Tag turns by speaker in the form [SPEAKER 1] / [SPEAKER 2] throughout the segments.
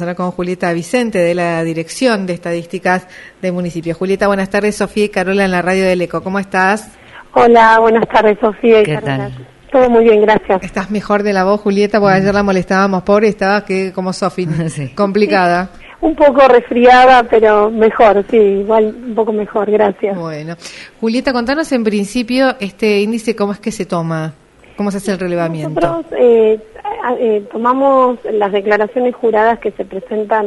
[SPEAKER 1] Vamos a hablar con Julieta Vicente de la Dirección de Estadísticas del municipio. Julieta, buenas tardes. Sofía y Carola en la radio del ECO. ¿Cómo estás?
[SPEAKER 2] Hola, buenas tardes, Sofía y Carola.
[SPEAKER 1] Tal?
[SPEAKER 2] Todo muy bien, gracias.
[SPEAKER 1] ¿Estás mejor de la voz, Julieta? Porque ayer la molestábamos, pobre, estabas que como Sofía, sí. Complicada.
[SPEAKER 2] Sí, un poco resfriada, pero mejor, sí, igual un poco mejor, gracias.
[SPEAKER 1] Bueno. Julieta, contanos en principio este índice, ¿cómo es que se toma? ¿Cómo se hace el relevamiento?
[SPEAKER 2] Nosotros tomamos las declaraciones juradas que se presentan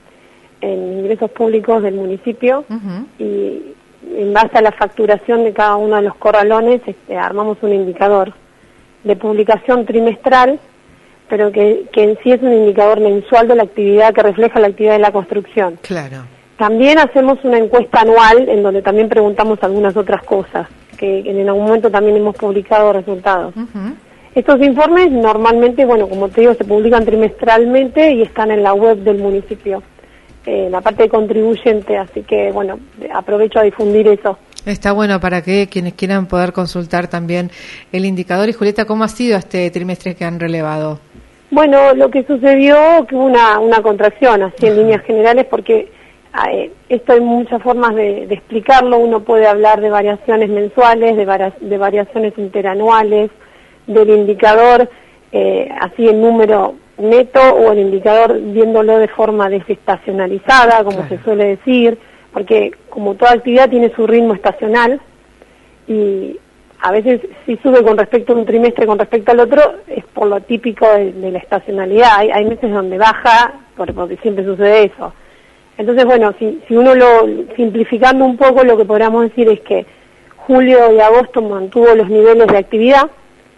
[SPEAKER 2] en ingresos públicos del municipio y en base a la facturación de cada uno de los corralones armamos un indicador de publicación trimestral, pero que en sí es un indicador mensual de la actividad que refleja la actividad de la construcción.
[SPEAKER 1] Claro.
[SPEAKER 2] También hacemos una encuesta anual en donde también preguntamos algunas otras cosas, que en algún momento también hemos publicado resultados. Estos informes normalmente, bueno, como te digo, se publican trimestralmente y están en la web del municipio, la parte de contribuyente, así que, bueno, aprovecho a difundir eso.
[SPEAKER 1] Está bueno para que quienes quieran poder consultar también el indicador. Y Julieta, ¿cómo ha sido este trimestre que han relevado?
[SPEAKER 2] Bueno, lo que sucedió que hubo una contracción, así en líneas generales, porque esto hay muchas formas de explicarlo. Uno puede hablar de variaciones mensuales, de variaciones interanuales, del indicador así en número neto o el indicador viéndolo de forma desestacionalizada, como se suele decir, porque como toda actividad tiene su ritmo estacional y a veces si sube con respecto a un trimestre con respecto al otro es por lo típico de la estacionalidad. Hay meses donde baja porque siempre sucede eso. Entonces, bueno, si uno simplificando un poco, lo que podríamos decir es que julio y agosto mantuvo los niveles de actividad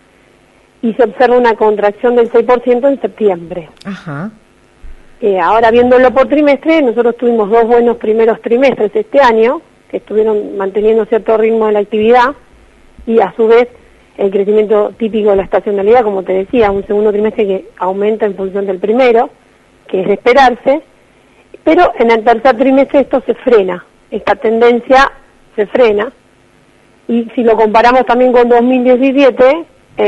[SPEAKER 2] y se observa una contracción del 6% en septiembre.
[SPEAKER 1] Ajá.
[SPEAKER 2] Ahora, viéndolo por trimestre, nosotros tuvimos 2 buenos primeros trimestres este año, que estuvieron manteniendo cierto ritmo de la actividad, y a su vez el crecimiento típico de la estacionalidad, como te decía, un segundo trimestre que aumenta en función del primero, que es de esperarse, pero en el tercer trimestre esto se frena, esta tendencia se frena, y si lo comparamos también con 2017,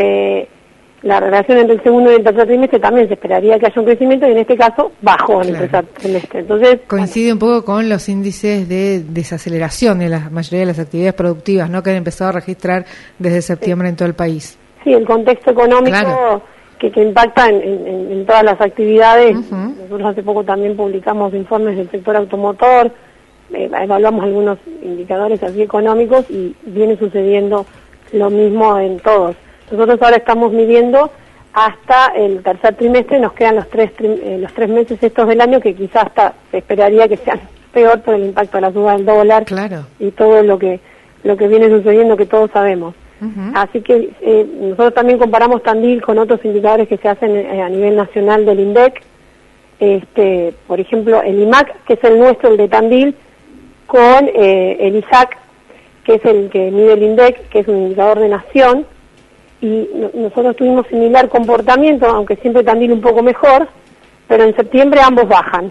[SPEAKER 2] la relación entre el segundo y el tercer trimestre también se esperaría que haya un crecimiento y en este caso bajó en el tercer trimestre. Entonces
[SPEAKER 1] coincide un poco con los índices de desaceleración de la mayoría de las actividades productivas, ¿no?, que han empezado a registrar desde septiembre en todo el país.
[SPEAKER 2] Sí, el contexto económico que impacta en todas las actividades. Nosotros hace poco también publicamos informes del sector automotor, evaluamos algunos indicadores así económicos y viene sucediendo lo mismo en todos. Nosotros ahora estamos midiendo hasta el tercer trimestre, nos quedan los tres meses estos del año que quizás hasta se esperaría que sean peor por el impacto de la suba del dólar y todo lo que viene sucediendo que todos sabemos. Así que nosotros también comparamos Tandil con otros indicadores que se hacen a nivel nacional del INDEC, por ejemplo el IMAC, que es el nuestro, el de Tandil, con el ISAC, que es el que mide el INDEC, que es un indicador de nación, y nosotros tuvimos similar comportamiento, aunque siempre Tandil un poco mejor, pero en septiembre ambos bajan.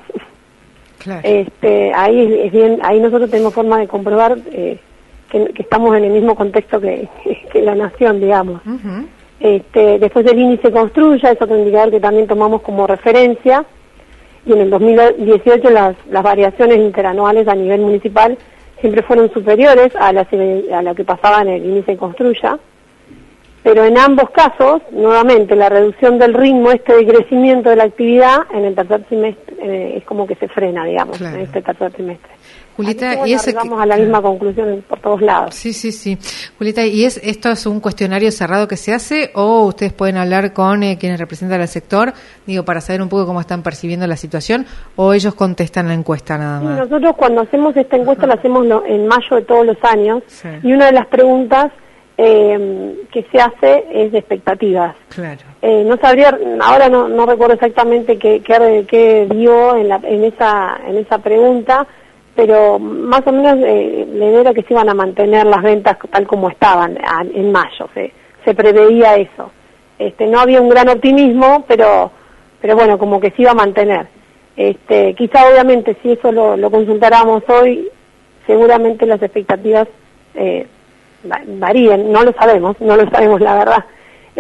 [SPEAKER 2] Ahí nosotros tenemos forma de comprobar que estamos en el mismo contexto que la nación, digamos. Después el índice Construya es otro indicador que también tomamos como referencia, y en el 2018 las variaciones interanuales a nivel municipal siempre fueron superiores a lo que pasaba en el índice Construya. Pero en ambos casos, nuevamente, la reducción del ritmo de crecimiento de la actividad en el tercer trimestre es como que se frena, digamos, en este tercer trimestre.
[SPEAKER 1] Julieta,
[SPEAKER 2] y llegamos a la misma conclusión por todos lados.
[SPEAKER 1] Sí. Julieta, ¿y esto es un cuestionario cerrado que se hace o ustedes pueden hablar con quienes representan al sector, para saber un poco cómo están percibiendo la situación, o ellos contestan la encuesta nada más?
[SPEAKER 2] Nosotros cuando hacemos esta encuesta la hacemos en mayo de todos los años, y una de las preguntas que se hace es de expectativas. No sabría, ahora no recuerdo exactamente qué dio en esa pregunta, pero más o menos le era que se iban a mantener las ventas tal como estaban en mayo, se preveía eso. No había un gran optimismo, pero bueno, como que se iba a mantener. Quizá obviamente si eso lo consultáramos hoy, seguramente las expectativas varían, no lo sabemos la verdad.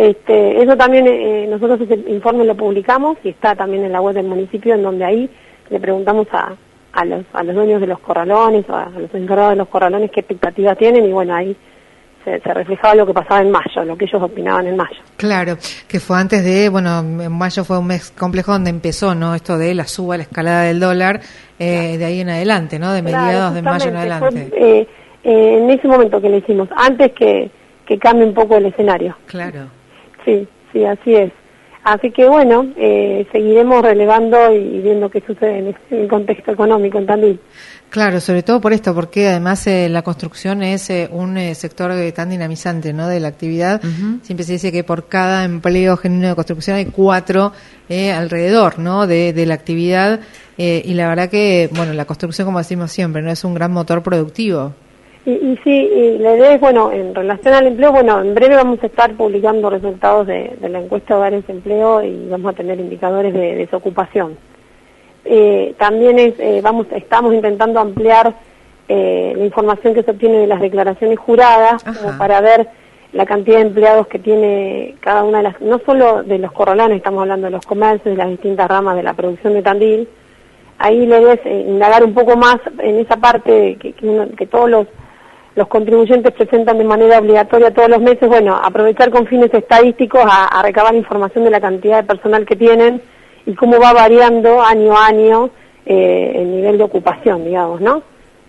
[SPEAKER 2] Eso también, nosotros ese informe lo publicamos y está también en la web del municipio, en donde ahí le preguntamos a los dueños de los corralones, o a los encargados de los corralones qué expectativas tienen, y bueno, ahí se reflejaba lo que pasaba en mayo, lo que ellos opinaban en mayo.
[SPEAKER 1] Claro, que fue antes de, en mayo fue un mes complejo donde empezó, ¿no? Esto de la suba, la escalada del dólar, de ahí en adelante, ¿no? De mediados de mayo en adelante.
[SPEAKER 2] Fue, en ese momento que le hicimos, antes que cambie un poco el escenario.
[SPEAKER 1] Claro.
[SPEAKER 2] Sí, así es. Así que bueno, seguiremos relevando y viendo qué sucede en el contexto económico en Tandil.
[SPEAKER 1] Claro, sobre todo por esto, porque además la construcción es un sector tan dinamizante, ¿no? De la actividad. Uh-huh. Siempre se dice que por cada empleo genuino de construcción hay 4 alrededor, ¿no? De la actividad, y la verdad que, la construcción, como decimos siempre, no es un gran motor productivo. Y
[SPEAKER 2] sí, y la idea es, en relación al empleo, en breve vamos a estar publicando resultados de la encuesta de hogares de empleo y vamos a tener indicadores de desocupación. También estamos intentando ampliar la información que se obtiene de las declaraciones juradas, como para ver la cantidad de empleados que tiene cada una de las, no solo de los corralones, estamos hablando de los comercios, de las distintas ramas de la producción de Tandil. Ahí la idea es indagar un poco más en esa parte que todos los contribuyentes presentan de manera obligatoria todos los meses, aprovechar con fines estadísticos a recabar información de la cantidad de personal que tienen y cómo va variando año a año el nivel de ocupación, digamos, ¿no?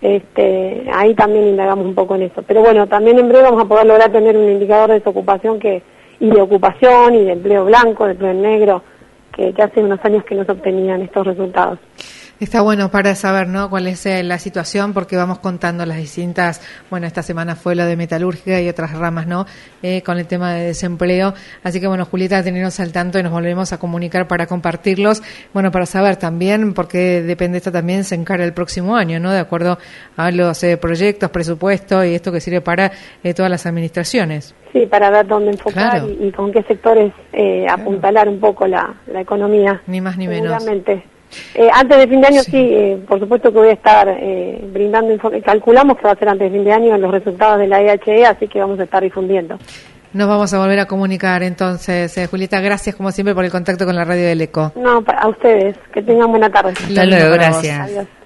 [SPEAKER 2] Ahí también indagamos un poco en eso. Pero también en breve vamos a poder lograr tener un indicador de desocupación y de ocupación y de empleo blanco, de empleo negro, que hace unos años que no se obtenían estos resultados.
[SPEAKER 1] Está bueno para saber, ¿no?, cuál es la situación, porque vamos contando las distintas, esta semana fue lo de metalúrgica y otras ramas, ¿no?, con el tema de desempleo. Así que, Julieta, tenernos al tanto y nos volvemos a comunicar para compartirlos, para saber también, porque depende esto también, se encara el próximo año, ¿no?, de acuerdo a los proyectos, presupuestos y esto que sirve para todas las administraciones.
[SPEAKER 2] Sí, para ver dónde enfocar, claro, y con qué sectores apuntalar un poco la economía.
[SPEAKER 1] Ni más ni menos.
[SPEAKER 2] Seguramente. Antes de fin de año, sí, por supuesto que voy a estar brindando información. Calculamos que va a ser antes de fin de año los resultados de la IHE, así que vamos a estar difundiendo.
[SPEAKER 1] Nos vamos a volver a comunicar entonces. Julieta, gracias como siempre por el contacto con la radio del ECO.
[SPEAKER 2] No, a ustedes. Que tengan buena tarde.
[SPEAKER 1] Hasta luego, gracias.
[SPEAKER 2] Adiós.